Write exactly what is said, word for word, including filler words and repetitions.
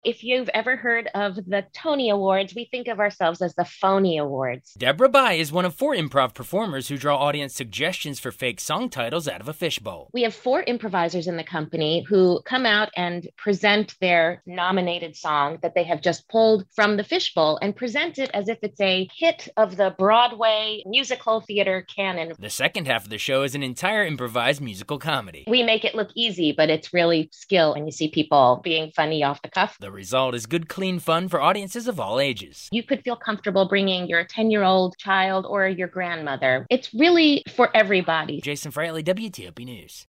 If you've ever heard of the Tony Awards, we think of ourselves as the Phony Awards. Deborah Bai is one of four improv performers who draw audience suggestions for fake song titles out of a fishbowl. We have four improvisers in the company who come out and present their nominated song that they have just pulled from the fishbowl and present it as if it's a hit of the Broadway musical theater canon. The second half of the show is an entire improvised musical comedy. We make it look easy, but it's really skill, and you see people being funny off the cuff. The result is good, clean fun for audiences of all ages. You could feel comfortable bringing your ten-year-old child or your grandmother. It's really for everybody. Jason Friatley, W T O P News.